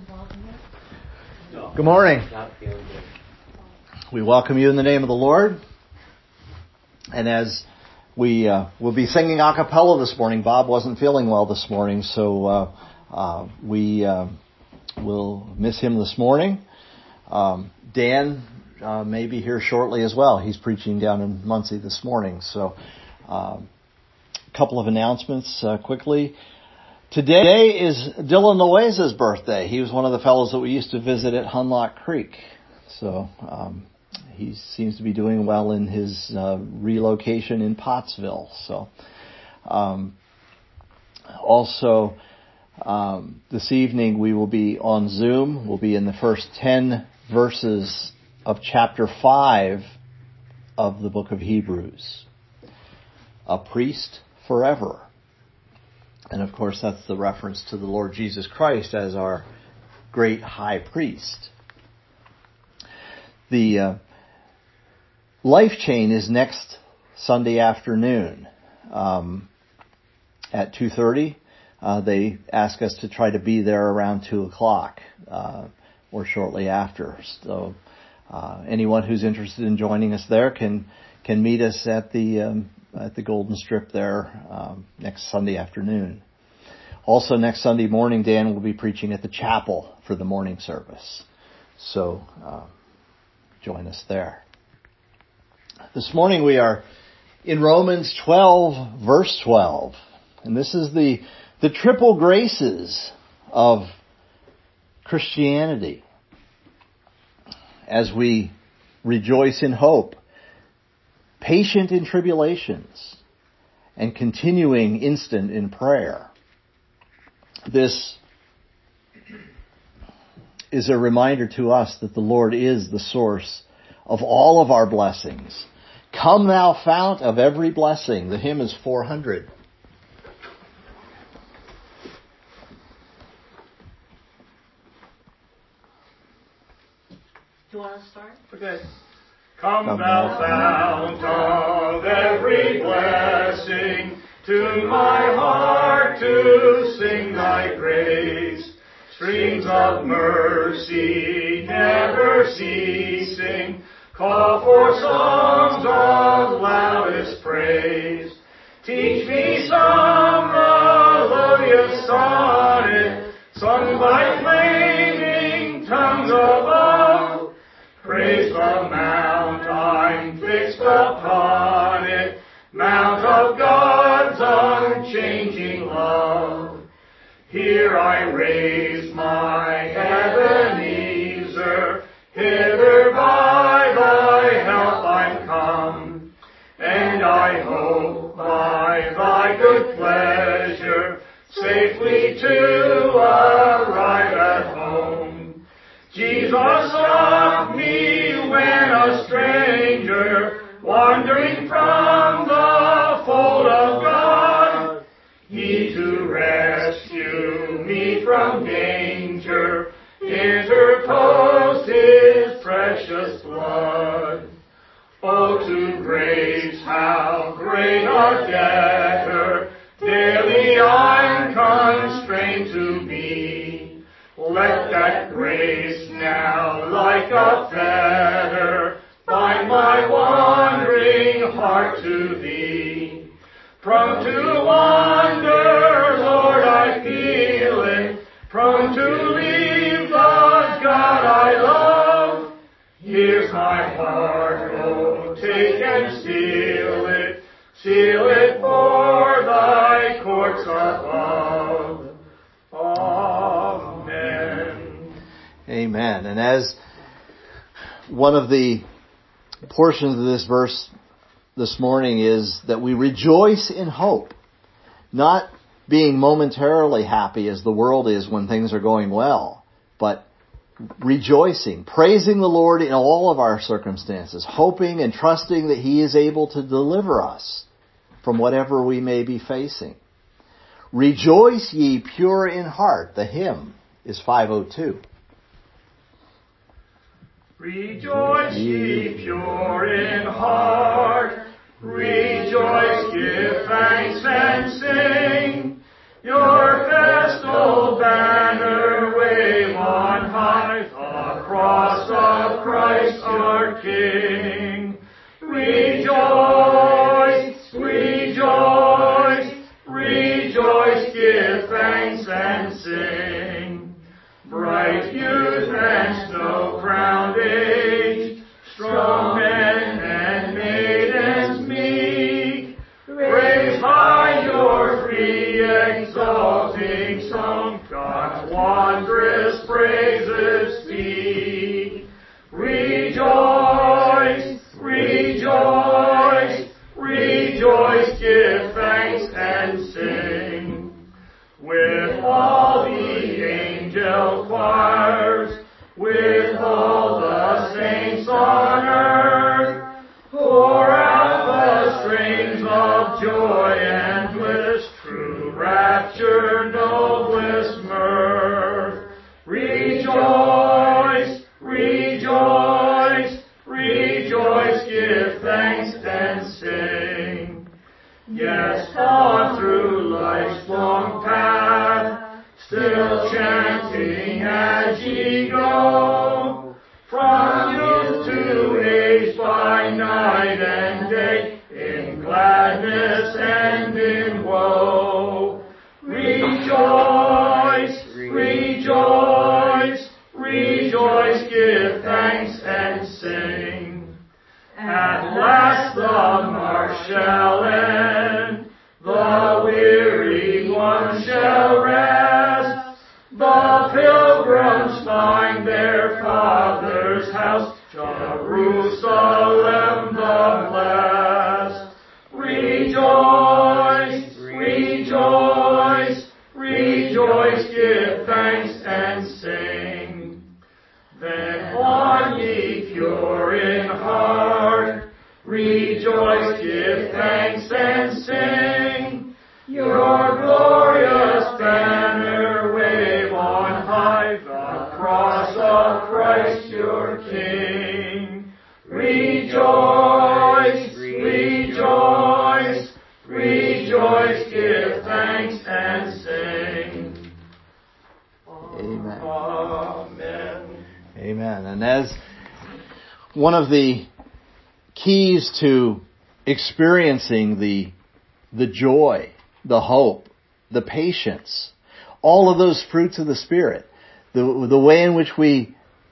Good morning. We welcome you in the name of the Lord. And as we will be singing a cappella this morning, Bob wasn't feeling well this morning, so we will miss him this morning. Dan may be here shortly as well. He's preaching down in Muncie this morning. So a couple of announcements quickly. Today is Dylan Loaiza's birthday. He was one of the fellows that we used to visit at Hunlock Creek. So he seems to be doing well in his relocation in Pottsville. So also this evening we will be on Zoom. We'll be in the first 10 verses of chapter 5 of the book of Hebrews. A priest forever. And of course, that's the reference to the Lord Jesus Christ as our great high priest. The Life Chain is next Sunday afternoon at 2:30. They ask us to try to be there around 2 o'clock or shortly after. So anyone who's interested in joining us there can meet us at the Golden Strip there next Sunday afternoon. Also next Sunday morning, Dan will be preaching at the chapel for the morning service. So join us there. This morning we are in Romans 12, verse 12. And this is the triple graces of Christianity as we rejoice in hope, patient in tribulations, and continuing instant in prayer. This is a reminder to us that the Lord is the source of all of our blessings. Come thou fount of every blessing. The hymn is 400. Do you want to start? Okay. Come thou fount of every blessing, to my heart to sing thy praise. Streams of mercy never ceasing, call for songs of loudest praise. Teach me some melodious sonnet, sung by flaming tongues above. Praise the mount I'm fixed upon it, mount of God's unchanging love. Here I raise my Ebenezer, hither by thy help I'm come, and I hope by thy good pleasure safely to arrive at home. Jesus loved me when a stranger, wandering from the fold of God, he to rescue me from danger interposed his precious blood. Oh, to grace how great a debtor daily I'm constrained to be. Let that grace now like a fetter bind my wandering heart to thee. Prone to wander, Lord, I feel it, prone to leave the God I love. Here's my heart, oh, take and seal it for thy courts above. Amen. Amen. And as one of the portions of this verse this morning is that we rejoice in hope, not being momentarily happy as the world is when things are going well, but rejoicing, praising the Lord in all of our circumstances, hoping and trusting that He is able to deliver us from whatever we may be facing. Rejoice ye pure in heart. The hymn is 502. Rejoice ye pure in heart, rejoice, give thanks and sing, your festal banner wave on God's wondrous praises speak. Rejoice, rejoice, rejoice, give thanks and sing. With all the angel choirs, with all the saints on earth, pour out the strains of joy and bliss, true rapture, noblest mirth. Rejoice, rejoice, rejoice, give thanks and sing. Yes, on through life's long path, still chanting as ye go, from youth to age, by night and day, in gladness and in woe. Rejoice, rejoice, rejoice, give thanks and sing. At last the march shall end, the weary one shall rest, the pilgrims find their Father's house, Jerusalem the blessed. Rejoice, rejoice, rejoice, give thanks and sing. Then on ye pure in heart, rejoice, give thanks and sing. Your glorious banner wave on high, the cross of Christ your King. Rejoice, rejoice, rejoice, give thanks and sing. Amen. Amen. Amen. And as one of the keys to experiencing the joy, the hope, the patience, all of those fruits of the Spirit, the way in which we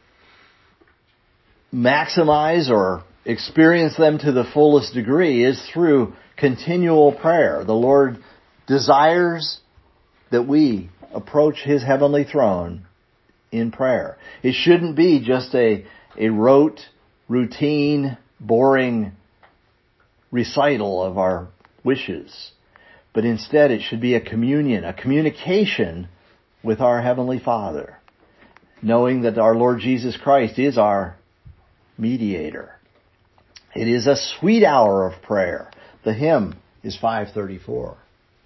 maximize or experience them to the fullest degree is through continual prayer. The Lord desires that we approach His heavenly throne in prayer. It shouldn't be just a rote, routine, boring recital of our wishes, but instead it should be a communion, a communication with our Heavenly Father, knowing that our Lord Jesus Christ is our mediator. It is a sweet hour of prayer. The hymn is 534.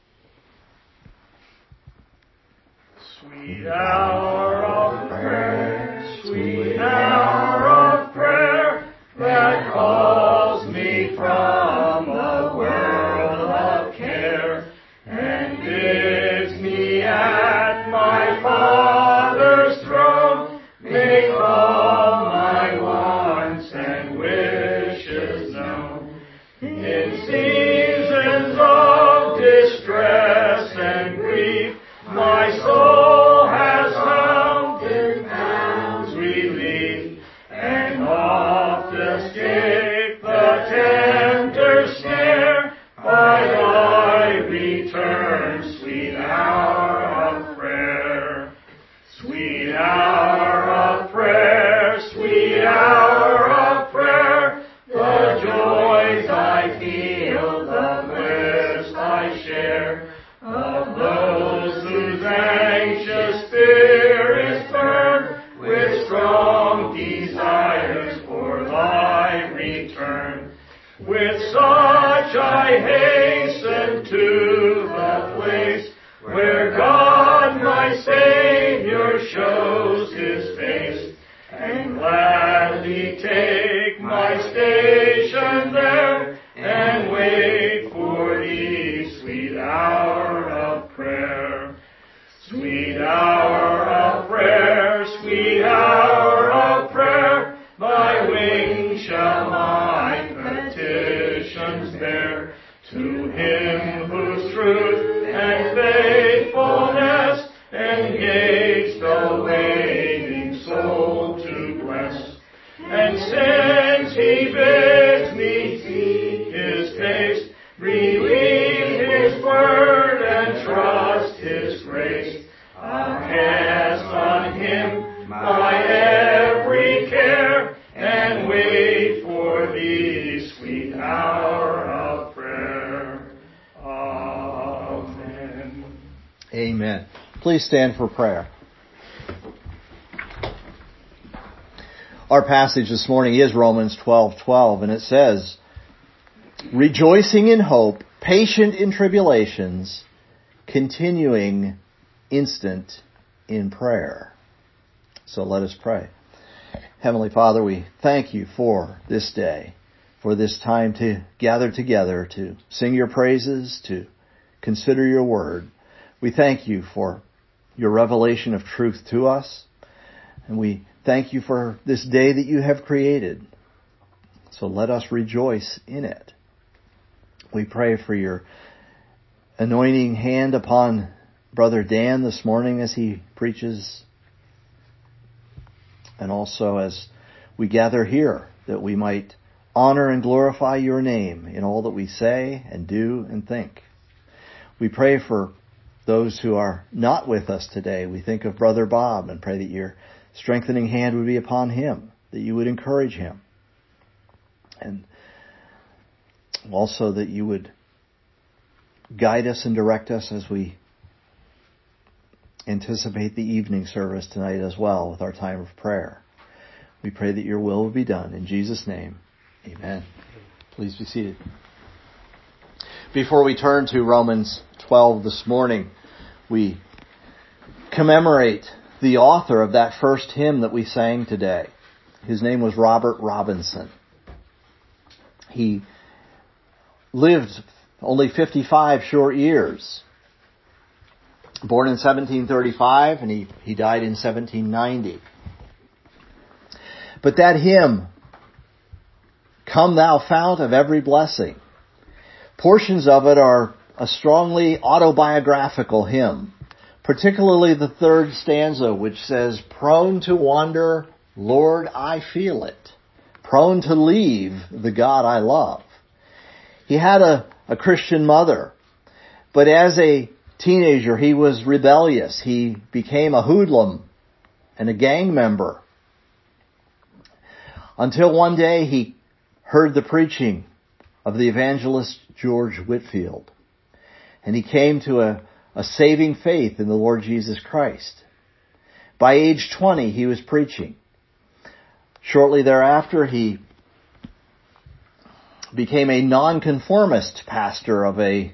Sweet hour of prayer, sweet hour of prayer, that calls me from a world of care, and bids me at my Father's throne make all my wants and wishes known. In seasons of distress and grief, my soul has found in bounds relief, and oft escape the tempter's snare by thy return, sweet hour of prayer. Sweet hour of prayer, sweet hour of prayer, the joys I feel, the bliss I share, of those whose anxious spirits burn with strong desires for thy return. With such I hasten to the place where God my Savior shows His face, and gladly take my station there, and wait for thee, sweet hour of prayer. Sweet hour of prayer, sweet hour of prayer, thy wings shall my petitions bear, to Him whose truth and faithfulness engage the waiting soul to bless. And since He bids me seek His face, believe His word and trust His grace, please stand for prayer. Our passage this morning is Romans 12:12, and it says, rejoicing in hope, patient in tribulations, continuing instant in prayer. So let us pray. Heavenly Father, we thank you for this day, for this time to gather together, to sing your praises, to consider your word. We thank you for your revelation of truth to us, and we thank you for this day that you have created. So let us rejoice in it. We pray for your anointing hand upon Brother Dan this morning as he preaches, and also as we gather here, that we might honor and glorify your name in all that we say and do and think. We pray for those who are not with us today. We think of Brother Bob and pray that your strengthening hand would be upon him, that you would encourage him, and also that you would guide us and direct us as we anticipate the evening service tonight as well with our time of prayer. We pray that your will be done. In Jesus' name, amen. Please be seated. Before we turn to Romans 12 this morning, we commemorate the author of that first hymn that we sang today. His name was Robert Robinson. He lived only 55 short years. Born in 1735, and he died in 1790. But that hymn, Come Thou Fount of Every Blessing, portions of it are a strongly autobiographical hymn, particularly the third stanza, which says, prone to wander, Lord, I feel it, prone to leave the God I love. He had a Christian mother, but as a teenager, he was rebellious. He became a hoodlum and a gang member until one day he heard the preaching of the evangelist George Whitefield, and he came to a saving faith in the Lord Jesus Christ. By age 20, he was preaching. Shortly thereafter, he became a nonconformist pastor of a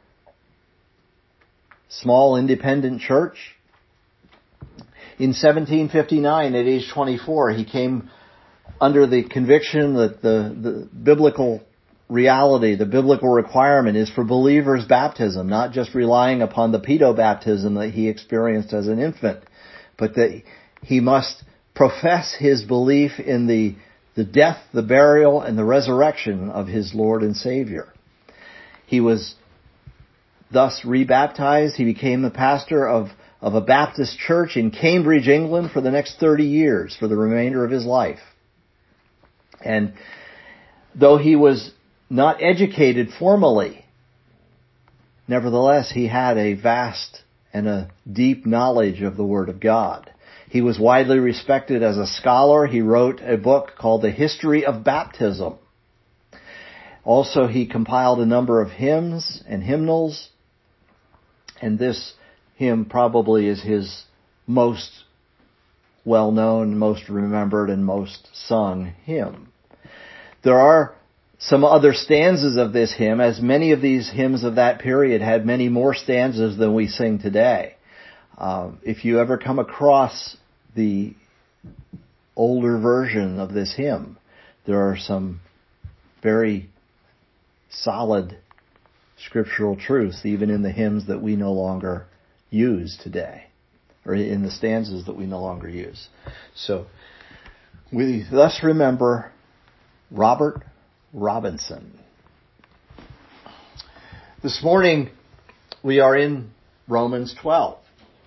small independent church. In 1759, at age 24, he came under the conviction that the biblical reality, the biblical requirement is for believers' baptism, not just relying upon the pedo-baptism that he experienced as an infant, but that he must profess his belief in the death, the burial, and the resurrection of his Lord and Savior. He was thus rebaptized. He became the pastor of a Baptist church in Cambridge, England for the next 30 years, for the remainder of his life. And though he was not educated formally, nevertheless, he had a vast and a deep knowledge of the Word of God. He was widely respected as a scholar. He wrote a book called The History of Baptism. Also, he compiled a number of hymns and hymnals, and this hymn probably is his most well-known, most remembered, and most sung hymn. There are some other stanzas of this hymn, as many of these hymns of that period had many more stanzas than we sing today. If you ever come across the older version of this hymn, there are some very solid scriptural truths, even in the hymns that we no longer use today, or in the stanzas that we no longer use. So, we thus remember Robert Robinson. This morning, we are in Romans 12.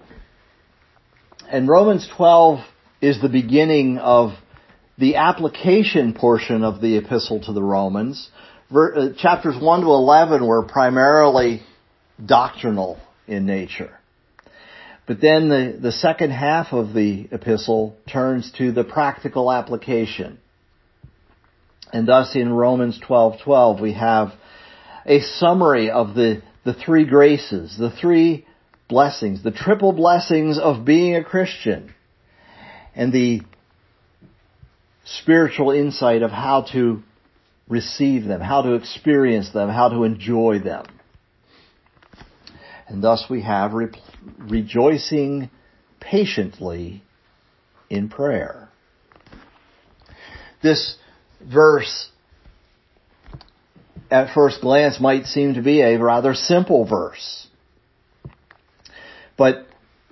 And Romans 12 is the beginning of the application portion of the epistle to the Romans. Chapters 1 to 11 were primarily doctrinal in nature. But then the second half of the epistle turns to the practical application. And thus in Romans 12:12 we have a summary of the three graces, the three blessings, the triple blessings of being a Christian, and the spiritual insight of how to receive them, how to experience them, how to enjoy them. And thus we have rejoicing patiently in prayer. This verse, at first glance, might seem to be a rather simple verse. But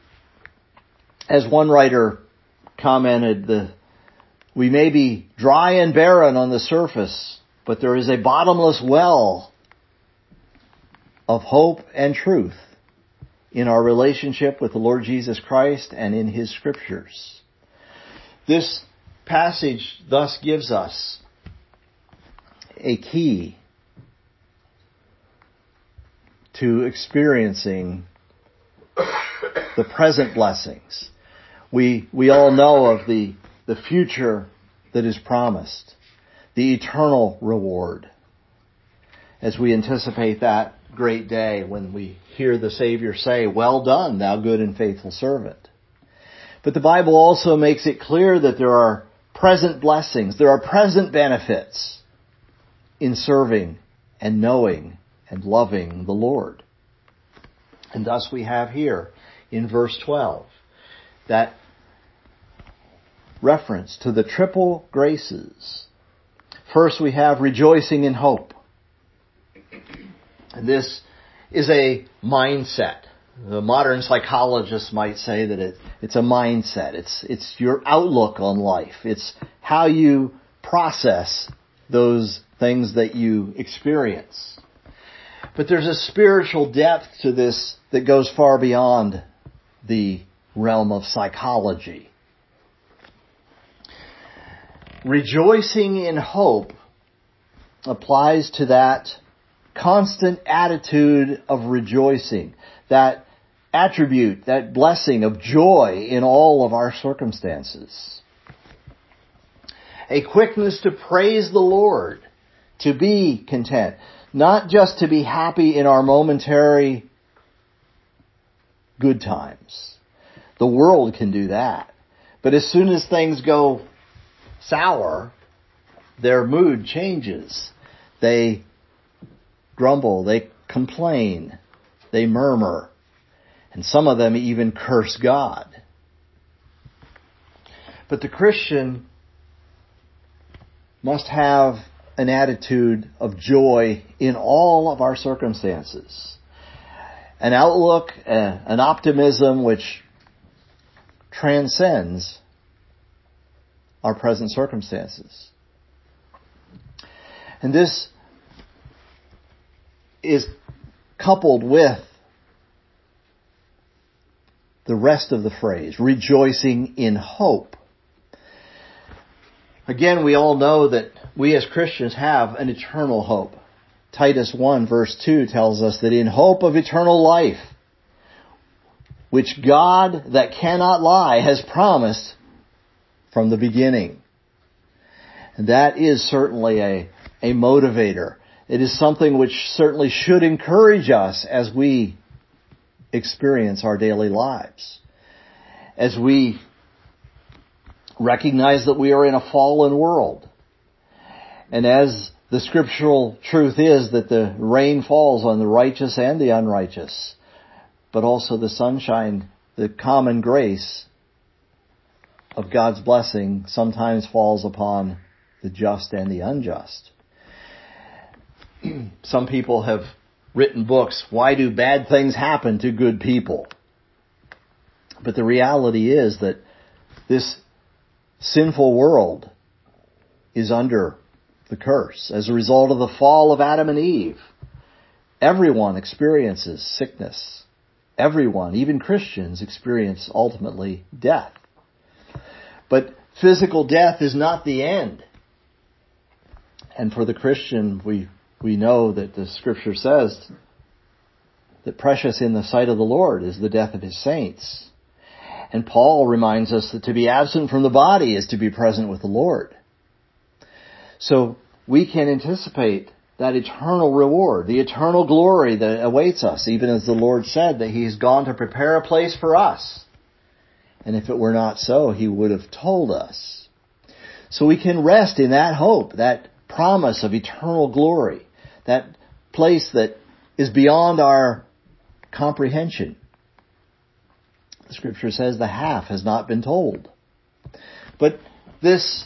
as one writer commented, we may be dry and barren on the surface, but there is a bottomless well of hope and truth in our relationship with the Lord Jesus Christ and in His Scriptures. This passage thus gives us a key to experiencing the present blessings. We all know of the future that is promised, the eternal reward, as we anticipate that great day when we hear the Savior say, "Well done, thou good and faithful servant." But the Bible also makes it clear that there are present blessings, there are present benefits in serving and knowing and loving the Lord. And thus we have here in verse 12 that reference to the triple graces. First we have rejoicing in hope. And this is a mindset. The modern psychologists might say that it's a mindset. It's your outlook on life. It's how you process those things that you experience. But there's a spiritual depth to this that goes far beyond the realm of psychology. Rejoicing in hope applies to that constant attitude of rejoicing, that attribute, that blessing of joy in all of our circumstances. A quickness to praise the Lord, to be content, not just to be happy in our momentary good times. The world can do that. But as soon as things go sour, their mood changes. They grumble, they complain, they murmur, and some of them even curse God. But the Christian must have an attitude of joy in all of our circumstances. An outlook, an optimism which transcends our present circumstances. And this is coupled with the rest of the phrase, rejoicing in hope. Again, we all know that we as Christians have an eternal hope. Titus 1 verse 2 tells us that in hope of eternal life, which God that cannot lie has promised from the beginning. And that is certainly a motivator. It is something which certainly should encourage us as we experience our daily lives. As we recognize that we are in a fallen world. And as the scriptural truth is that the rain falls on the righteous and the unrighteous, but also the sunshine, the common grace of God's blessing sometimes falls upon the just and the unjust. Some people have written books, "Why do bad things happen to good people?" But the reality is that this sinful world is under the curse. As a result of the fall of Adam and Eve, everyone experiences sickness. Everyone, even Christians, experience ultimately death. But physical death is not the end. And for the Christian, we know that the Scripture says that precious in the sight of the Lord is the death of His saints. And Paul reminds us that to be absent from the body is to be present with the Lord. So we can anticipate that eternal reward, the eternal glory that awaits us, even as the Lord said that He's gone to prepare a place for us. And if it were not so, He would have told us. So we can rest in that hope, that promise of eternal glory, that place that is beyond our comprehension. The Scripture says the half has not been told. But this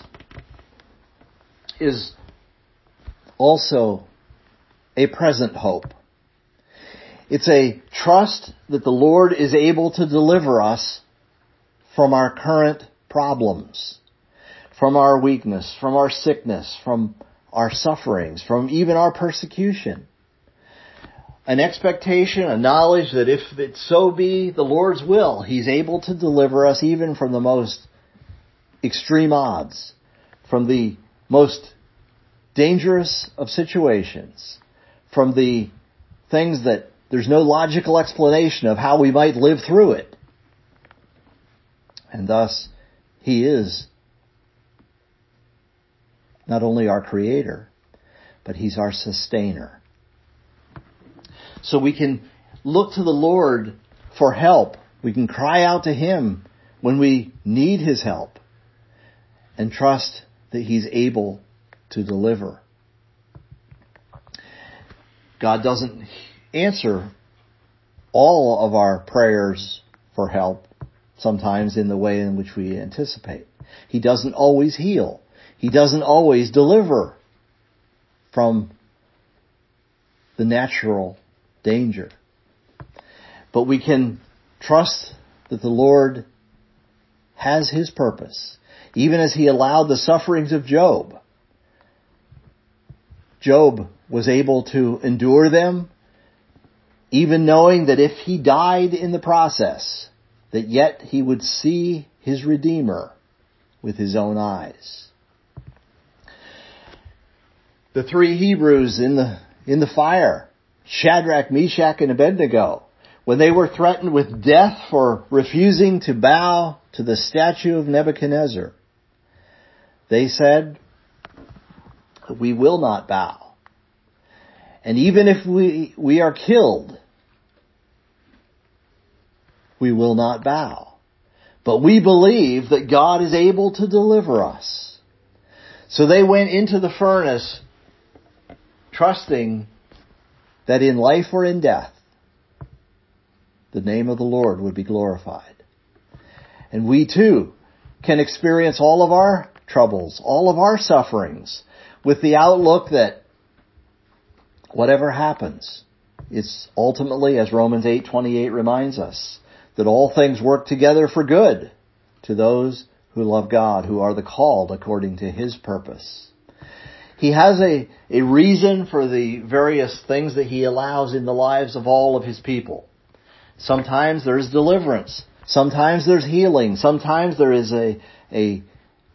is also a present hope. It's a trust that the Lord is able to deliver us from our current problems, from our weakness, from our sickness, from our sufferings, from even our persecution. An expectation, a knowledge that if it so be the Lord's will, He's able to deliver us even from the most extreme odds, from the most dangerous of situations, from the things that there's no logical explanation of how we might live through it. And thus, He is not only our Creator, but He's our sustainer. So we can look to the Lord for help. We can cry out to Him when we need His help and trust that He's able to deliver. God doesn't answer all of our prayers for help, sometimes in the way in which we anticipate. He doesn't always heal. He doesn't always deliver from the natural danger. But we can trust that the Lord has His purpose, even as He allowed the sufferings of Job. Job was able to endure them, even knowing that if he died in the process, that yet he would see his Redeemer with his own eyes. The three Hebrews in the fire, Shadrach, Meshach, and Abednego, when they were threatened with death for refusing to bow to the statue of Nebuchadnezzar, they said, "We will not bow. And even if we are killed, we will not bow. But we believe that God is able to deliver us." So they went into the furnace, trusting that in life or in death, the name of the Lord would be glorified. And we too can experience all of our troubles, all of our sufferings, with the outlook that whatever happens, it's ultimately, as Romans 8:28 reminds us, that all things work together for good to those who love God, who are the called according to His purpose. He has a reason for the various things that He allows in the lives of all of His people. Sometimes there's deliverance. Sometimes there's healing. Sometimes there is a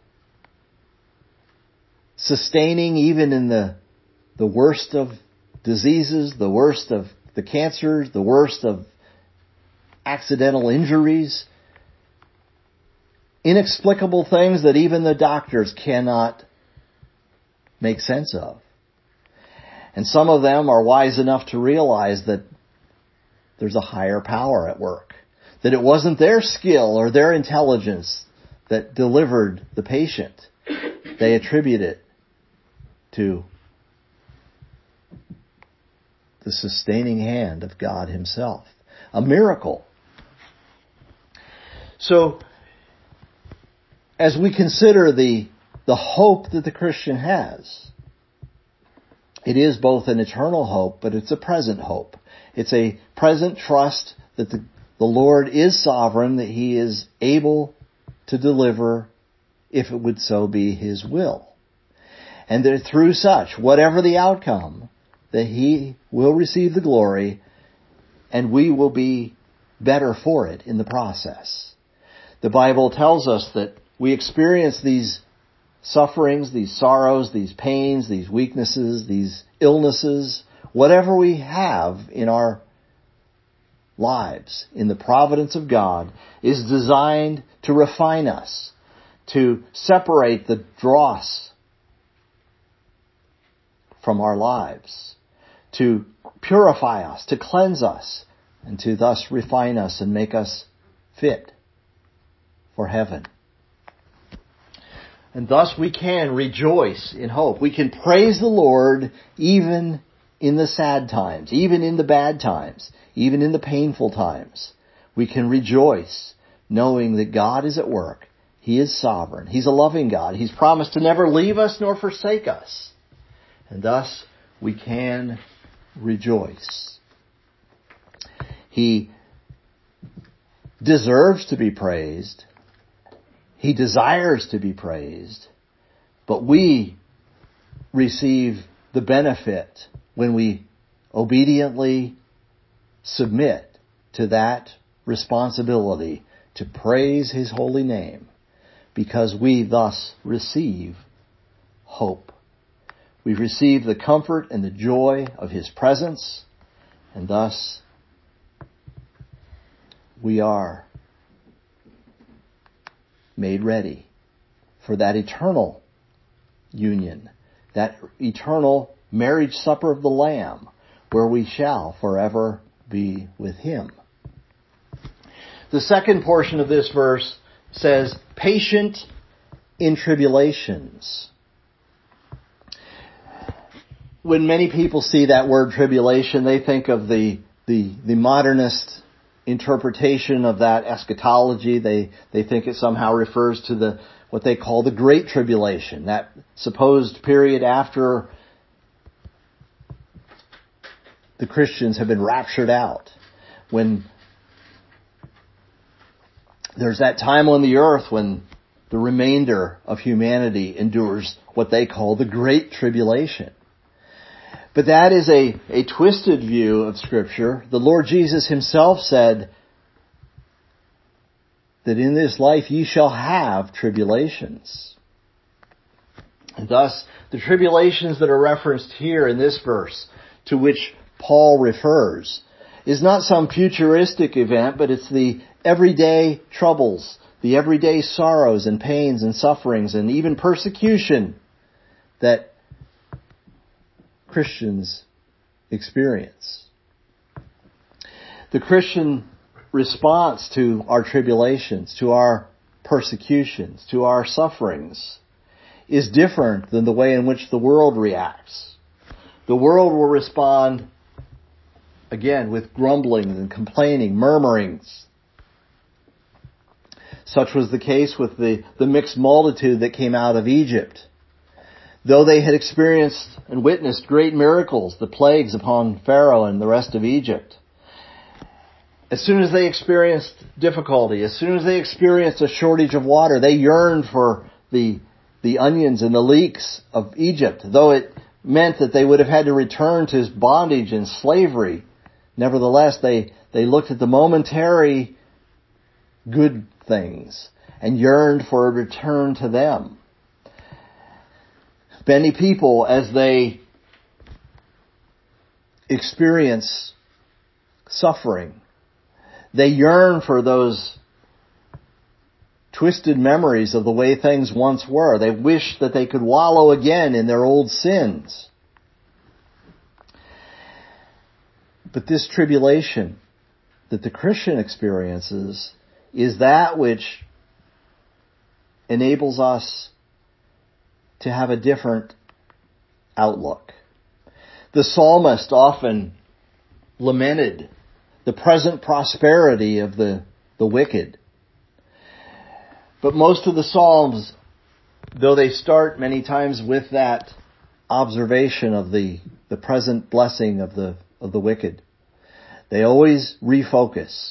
sustaining even in the worst of diseases, the worst of the cancers, the worst of accidental injuries, inexplicable things that even the doctors cannot make sense of. And some of them are wise enough to realize that there's a higher power at work, that it wasn't their skill or their intelligence that delivered the patient. They attribute it to the sustaining hand of God Himself. A miracle. So, as we consider the hope that the Christian has, it is both an eternal hope, but it's a present hope. It's a present trust that the Lord is sovereign, that He is able to deliver if it would so be His will. And that through such, whatever the outcome, that He will receive the glory and we will be better for it in the process. The Bible tells us that we experience these sufferings, these sorrows, these pains, these weaknesses, these illnesses, whatever we have in our lives, in the providence of God, is designed to refine us, to separate the dross from our lives, to purify us, to cleanse us, and to thus refine us and make us fit for heaven. And thus we can rejoice in hope. We can praise the Lord even in the sad times, even in the bad times, even in the painful times. We can rejoice knowing that God is at work. He is sovereign. He's a loving God. He's promised to never leave us nor forsake us. And thus we can rejoice. He deserves to be praised. He desires to be praised. But we receive the benefit when we obediently submit to that responsibility to praise His holy name, because we thus receive hope. We receive the comfort and the joy of His presence, and thus we are made ready for that eternal union, that eternal marriage supper of the Lamb, where we shall forever be with Him. The second portion of this verse says, patient in tribulations. When many people see that word tribulation, they think of the modernist interpretation of that eschatology. They think it somehow refers to what they call the Great Tribulation, that supposed period after the Christians have been raptured out, when there's that time on the earth when the remainder of humanity endures what they call the Great Tribulation. But that is a twisted view of Scripture. The Lord Jesus Himself said that in this life ye shall have tribulations. And thus, the tribulations that are referenced here in this verse, to which Paul refers, is not some futuristic event, but it's the everyday troubles, the everyday sorrows and pains and sufferings and even persecution that Christians experience. The Christian response to our tribulations, to our persecutions, to our sufferings is different than the way in which the world reacts. The world will respond, again, with grumbling and complaining, murmurings. Such was the case with the mixed multitude that came out of Egypt. Though they had experienced and witnessed great miracles, the plagues upon Pharaoh and the rest of Egypt, as soon as they experienced difficulty, as soon as they experienced a shortage of water, they yearned for the onions and the leeks of Egypt. Though it meant that they would have had to return to bondage and slavery, nevertheless, they looked at the momentary good things and yearned for a return to them. Many people, as they experience suffering, they yearn for those twisted memories of the way things once were. They wish that they could wallow again in their old sins. But this tribulation that the Christian experiences is that which enables us to have a different outlook. The psalmist often lamented the present prosperity of the wicked. But most of the Psalms, though they start many times with that observation of the present blessing of the wicked, they always refocus,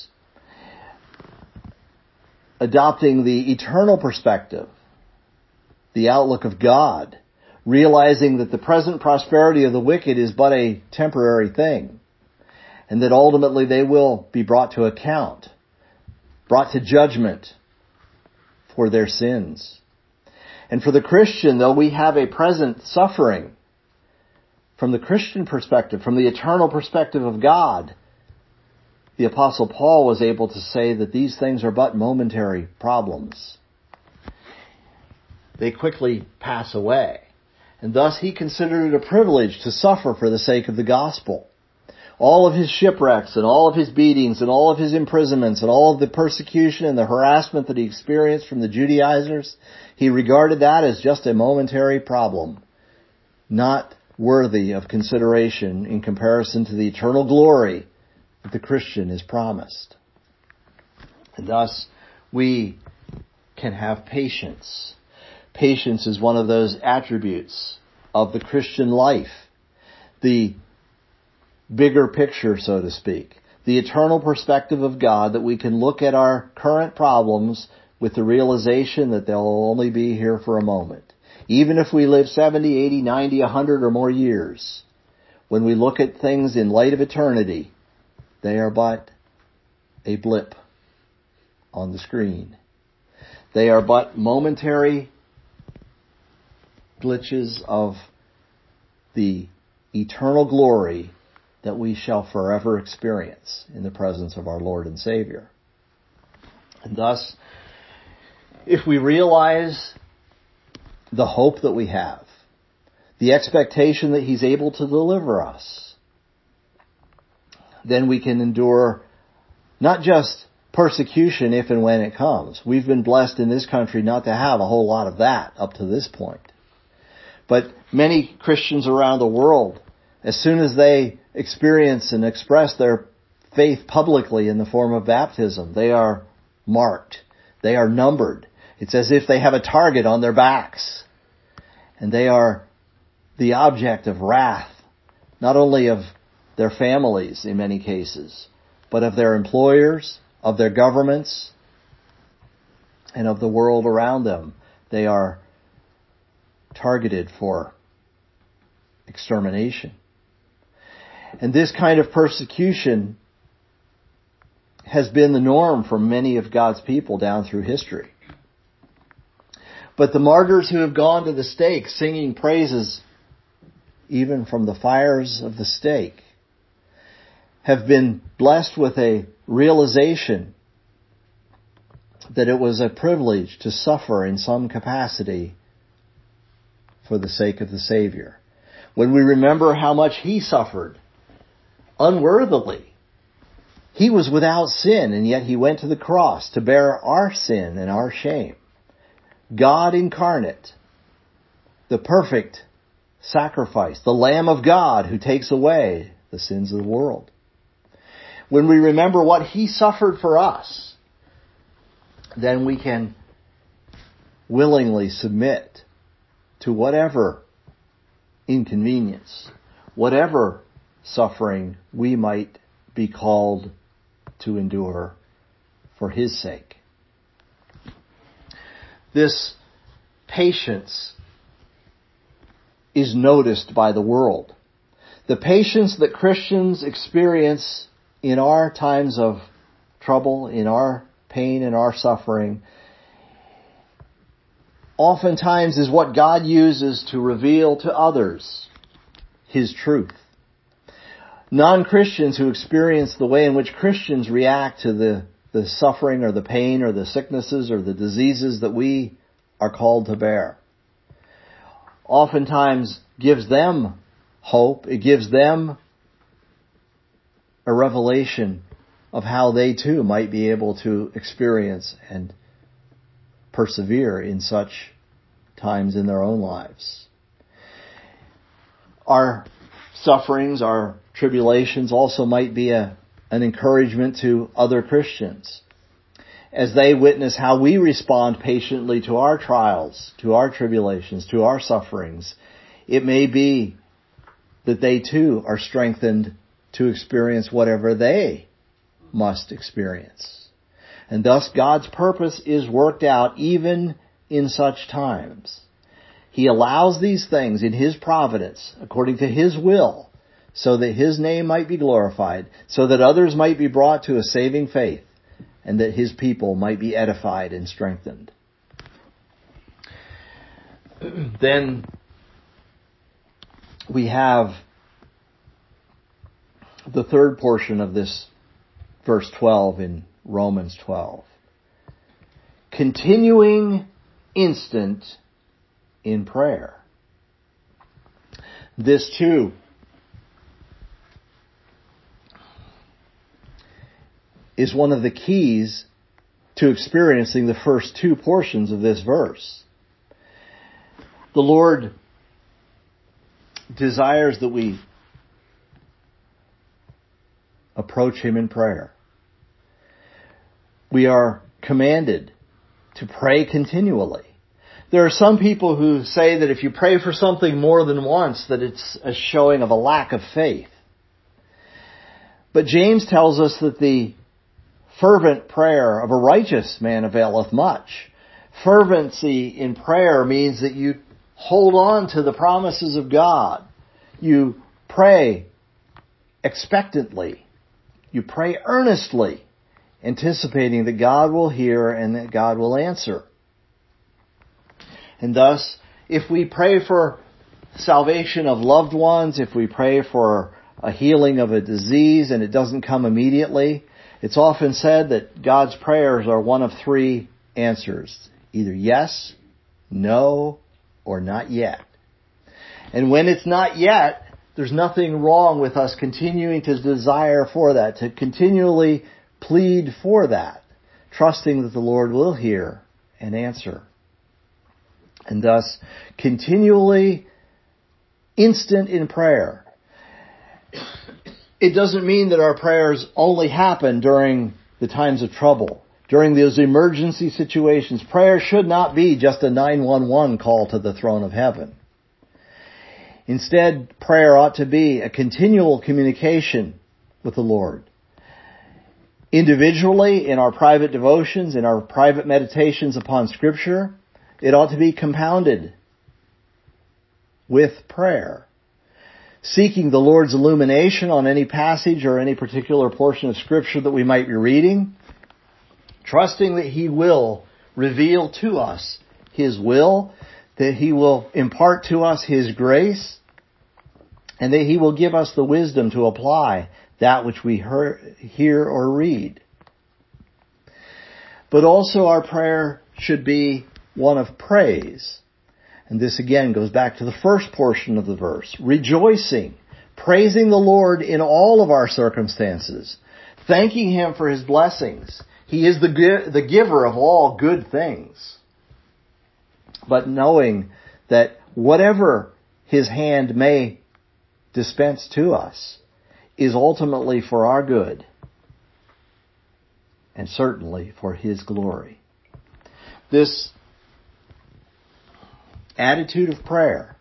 adopting the eternal perspective, the outlook of God, realizing that the present prosperity of the wicked is but a temporary thing, and that ultimately they will be brought to account, brought to judgment for their sins. And for the Christian, though we have a present suffering, from the Christian perspective, from the eternal perspective of God, the Apostle Paul was able to say that these things are but momentary problems. They quickly pass away. And thus he considered it a privilege to suffer for the sake of the gospel. All of his shipwrecks and all of his beatings and all of his imprisonments and all of the persecution and the harassment that he experienced from the Judaizers, he regarded that as just a momentary problem, not worthy of consideration in comparison to the eternal glory that the Christian is promised. And thus, we can have patience. Patience is one of those attributes of the Christian life. The bigger picture, so to speak. The eternal perspective of God, that we can look at our current problems with the realization that they'll only be here for a moment. Even if we live 70, 80, 90, 100 or more years, when we look at things in light of eternity, they are but a blip on the screen. They are but momentary glitches of the eternal glory that we shall forever experience in the presence of our Lord and Savior. And thus, if we realize the hope that we have, the expectation that He's able to deliver us, then we can endure not just persecution if and when it comes. We've been blessed in this country not to have a whole lot of that up to this point. But many Christians around the world, as soon as they experience and express their faith publicly in the form of baptism, they are marked. They are numbered. It's as if they have a target on their backs. And they are the object of wrath, not only of their families in many cases, but of their employers, of their governments, and of the world around them. They are targeted for extermination. And this kind of persecution has been the norm for many of God's people down through history. But the martyrs who have gone to the stake singing praises even from the fires of the stake have been blessed with a realization that it was a privilege to suffer in some capacity for the sake of the Savior. When we remember how much He suffered unworthily, He was without sin, and yet He went to the cross to bear our sin and our shame. God incarnate, the perfect sacrifice, the Lamb of God who takes away the sins of the world. When we remember what He suffered for us, then we can willingly submit to whatever inconvenience, whatever suffering we might be called to endure for His sake. This patience is noticed by the world. The patience that Christians experience in our times of trouble, in our pain and our suffering, oftentimes is what God uses to reveal to others His truth. Non-Christians who experience the way in which Christians react to the suffering or the pain or the sicknesses or the diseases that we are called to bear, oftentimes gives them hope. It gives them a revelation of how they too might be able to experience and persevere in such times in their own lives. Our sufferings, our tribulations also might be an encouragement to other Christians as they witness how we respond patiently to our trials, to our tribulations, to our sufferings. It may be that they too are strengthened to experience whatever they must experience. And thus God's purpose is worked out even in such times. He allows these things in His providence, according to His will, so that His name might be glorified, so that others might be brought to a saving faith, and that His people might be edified and strengthened. Then we have the third portion of this verse 12 in Romans 12. Continuing instant in prayer. This too is one of the keys to experiencing the first two portions of this verse. The Lord desires that we approach Him in prayer. We are commanded to pray continually. There are some people who say that if you pray for something more than once, that it's a showing of a lack of faith. But James tells us that the fervent prayer of a righteous man availeth much. Fervency in prayer means that you hold on to the promises of God. You pray expectantly. You pray earnestly, anticipating that God will hear and that God will answer. And thus, if we pray for salvation of loved ones, if we pray for a healing of a disease and it doesn't come immediately, it's often said that God's prayers are one of three answers. Either yes, no, or not yet. And when it's not yet, there's nothing wrong with us continuing to desire for that, to continually plead for that, trusting that the Lord will hear and answer. And thus, continually instant in prayer. It doesn't mean that our prayers only happen during the times of trouble, during those emergency situations. Prayer should not be just a 911 call to the throne of heaven. Instead, prayer ought to be a continual communication with the Lord. Individually, in our private devotions, in our private meditations upon Scripture, it ought to be compounded with prayer. Seeking the Lord's illumination on any passage or any particular portion of Scripture that we might be reading. Trusting that He will reveal to us His will, that He will impart to us His grace, and that He will give us the wisdom to apply that which we hear or read. But also our prayer should be one of praise. And this again goes back to the first portion of the verse. Rejoicing, praising the Lord in all of our circumstances, thanking Him for His blessings. He is the giver of all good things. But knowing that whatever His hand may dispense to us is ultimately for our good and certainly for His glory. This attitude of prayer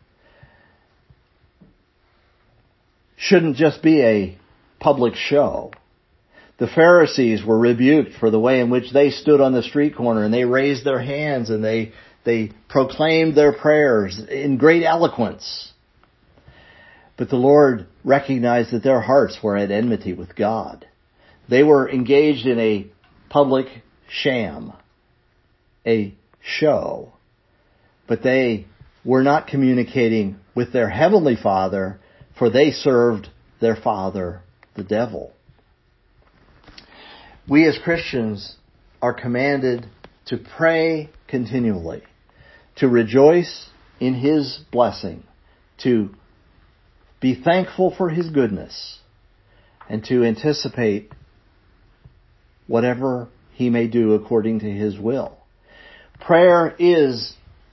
shouldn't just be a public show. The Pharisees were rebuked for the way in which they stood on the street corner and they raised their hands and they proclaimed their prayers in great eloquence. But the Lord recognized that their hearts were at enmity with God. They were engaged in a public sham, a show. But they were not communicating with their heavenly Father, for they served their father, the devil. We as Christians are commanded to pray continually, to rejoice in His blessing, to be thankful for His goodness, and to anticipate whatever He may do according to His will. Prayer is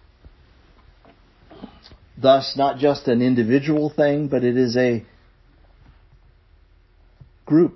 thus not just an individual thing, but it is a group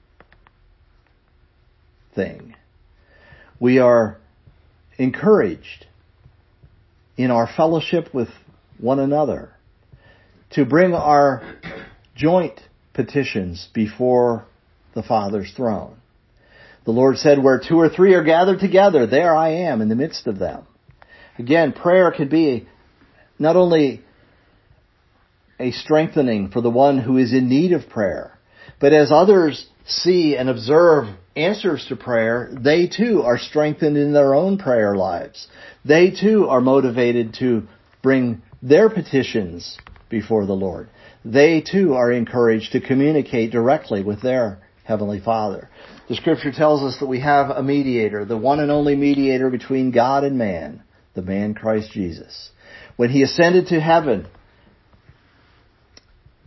thing. We are encouraged in our fellowship with one another to bring our joint petitions before the Father's throne. The Lord said, where two or three are gathered together, there I am in the midst of them. Again, prayer can be not only a strengthening for the one who is in need of prayer, but as others see and observe answers to prayer, they too are strengthened in their own prayer lives. They too are motivated to bring their petitions before the Lord. They too are encouraged to communicate directly with their Heavenly Father. The Scripture tells us that we have a mediator, the one and only mediator between God and man, the man Christ Jesus. When He ascended to heaven,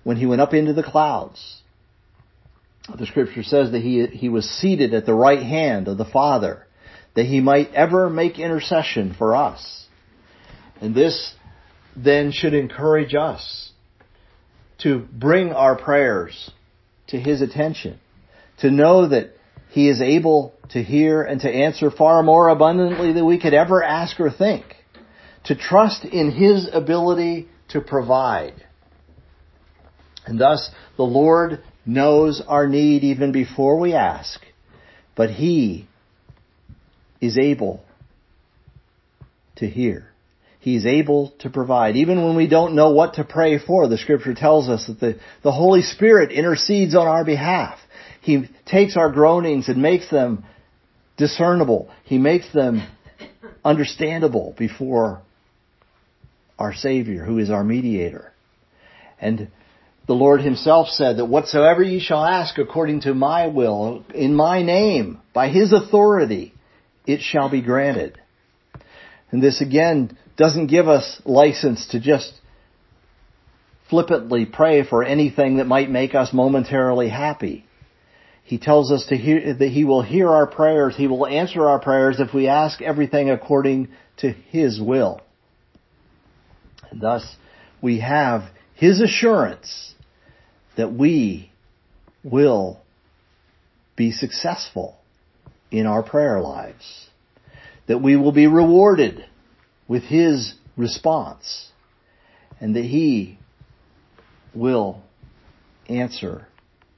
when he went up into the clouds. The scripture says that he was seated at the right hand of the Father, that he might ever make intercession for us. And this then should encourage us to bring our prayers to his attention, to know that he is able to hear and to answer far more abundantly than we could ever ask or think, to trust in his ability to provide. And thus, the Lord knows our need even before we ask, but he is able to hear. He is able to provide. Even when we don't know what to pray for, the scripture tells us that the Holy Spirit intercedes on our behalf. He takes our groanings and makes them discernible. He makes them understandable before our Savior, who is our mediator. And the Lord himself said that whatsoever ye shall ask according to my will, in my name, by his authority, it shall be granted. And this again doesn't give us license to just flippantly pray for anything that might make us momentarily happy. He tells us that he will hear our prayers, he will answer our prayers if we ask everything according to his will. And thus we have his assurance that we will be successful in our prayer lives, that we will be rewarded with his response, and that he will answer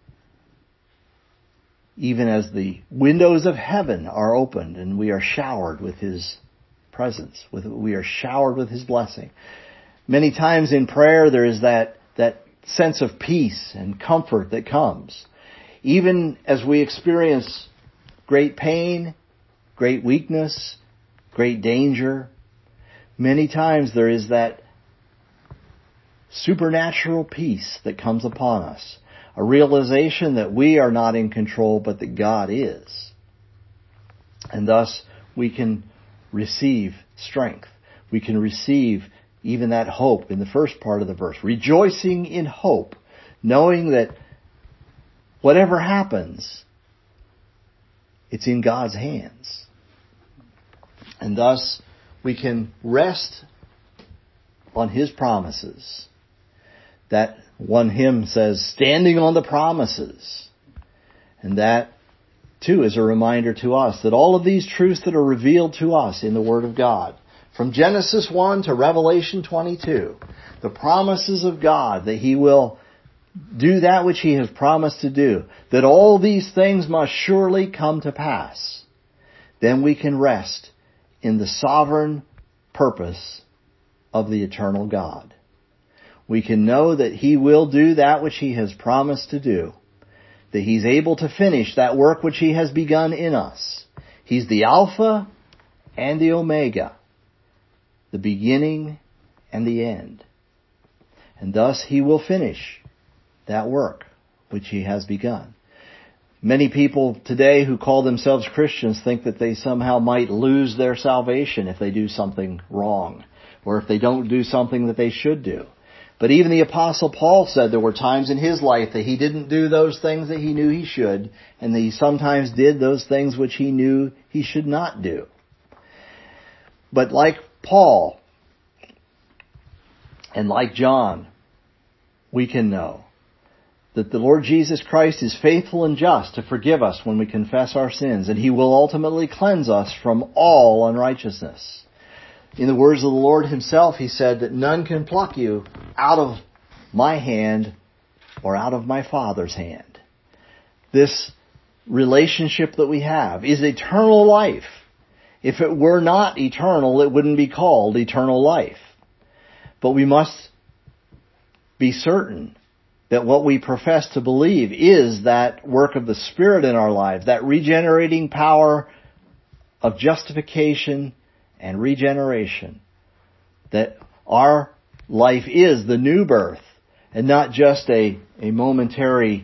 even as the windows of heaven are opened and we are showered with his presence, we are showered with his blessing. Many times in prayer there is that sense of peace and comfort that comes. Even as we experience great pain, great weakness, great danger, many times there is that supernatural peace that comes upon us. A realization that we are not in control, but that God is. And thus we can receive strength. We can receive even that hope in the first part of the verse. Rejoicing in hope, knowing that whatever happens, it's in God's hands. And thus we can rest on his promises. That one hymn says, standing on the promises. And that, too, is a reminder to us that all of these truths that are revealed to us in the Word of God, from Genesis 1 to Revelation 22, the promises of God that he will do that which he has promised to do, that all these things must surely come to pass, then we can rest in the sovereign purpose of the eternal God. We can know that he will do that which he has promised to do, that he's able to finish that work which he has begun in us. He's the Alpha and the Omega, the beginning and the end. And thus he will finish that work which he has begun. Many people today who call themselves Christians think that they somehow might lose their salvation if they do something wrong, or if they don't do something that they should do. But even the Apostle Paul said there were times in his life that he didn't do those things that he knew he should, and that he sometimes did those things which he knew he should not do. But like Paul and like John, we can know that the Lord Jesus Christ is faithful and just to forgive us when we confess our sins, and he will ultimately cleanse us from all unrighteousness. In the words of the Lord himself, he said that none can pluck you out of my hand or out of my Father's hand. This relationship that we have is eternal life. If it were not eternal, it wouldn't be called eternal life. But we must be certain that what we profess to believe is that work of the Spirit in our lives, that regenerating power of justification and regeneration, that our life is the new birth and not just a momentary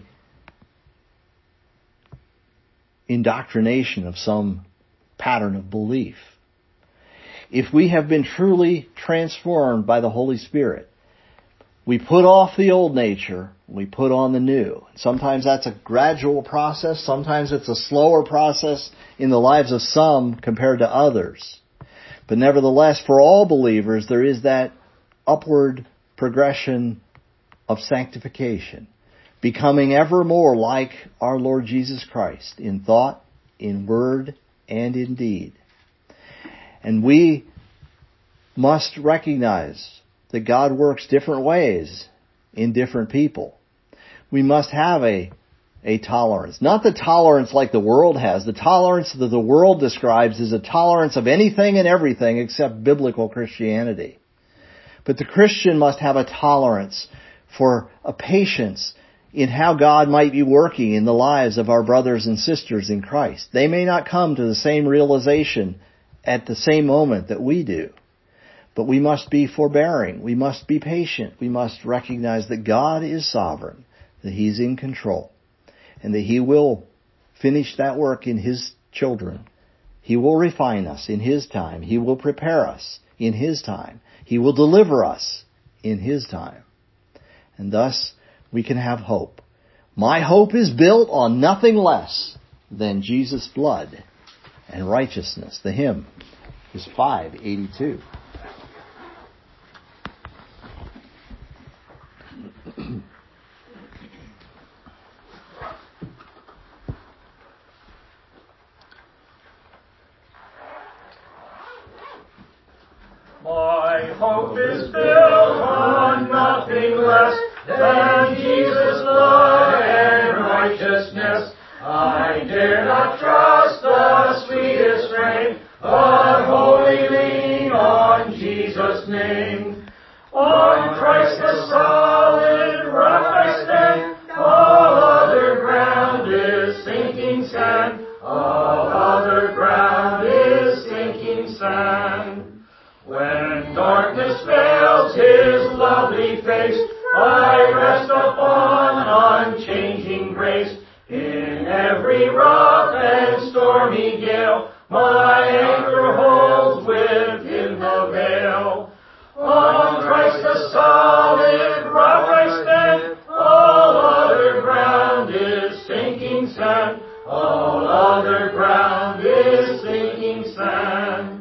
indoctrination of some pattern of belief. If we have been truly transformed by the Holy Spirit, We put off the old nature, we put on the new. Sometimes that's a gradual process, sometimes it's a slower process in the lives of some compared to others. But nevertheless, for all believers, there is that upward progression of sanctification, becoming ever more like our Lord Jesus Christ in thought, in word, and in deed. And we must recognize that God works different ways in different people. We must have a tolerance. Not the tolerance like the world has. The tolerance that the world describes is a tolerance of anything and everything except biblical Christianity. But the Christian must have a tolerance for a patience in how God might be working in the lives of our brothers and sisters in Christ. They may not come to the same realization at the same moment that we do. But we must be forbearing. We must be patient. We must recognize that God is sovereign, that He's in control, and that He will finish that work in His children. He will refine us in His time. He will prepare us in His time. He will deliver us in His time. And thus, we can have hope. My hope is built on nothing less than Jesus' blood and righteousness. The hymn is 582. My hope is built on nothing less than Jesus' blood and righteousness. I dare not trust the sweetest frame, but wholly lean on Jesus' name. On Christ the solid rock I stand, all other ground is sinking sand, all other ground is sinking sand. When darkness veils His lovely face, I rest upon unchanging grace. In every rough and stormy gale, my anchor holds within the veil. On Christ the solid rock I stand, all other ground is sinking sand, all other ground is sinking sand.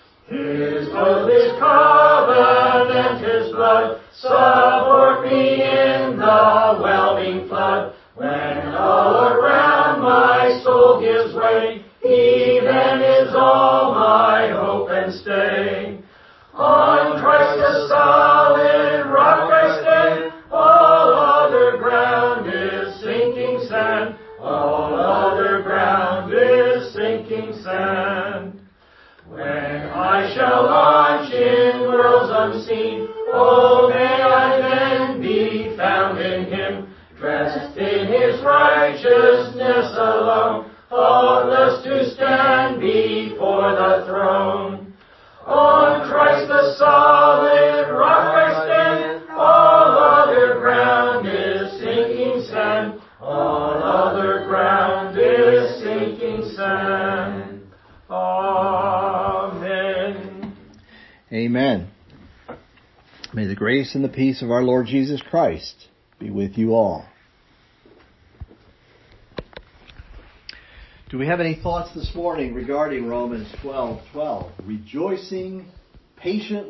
His oath, His covenant, His blood, support me in the whelming flood. When all around my soul gives way, He then is all my hope and stay. On Christ the solid rock I stand, all other ground is sinking sand, all other ground is sinking sand. When I shall launch in worlds unseen, oh, may I then be found in Him, dressed in His righteousness alone, faultless to stand before the throne. On Christ the solid rock I stand, all other ground is sinking sand, all other ground is sinking sand. Amen. Amen. May the grace and the peace of our Lord Jesus Christ be with you all. Do we have any thoughts this morning regarding Romans 12:12? Rejoicing patiently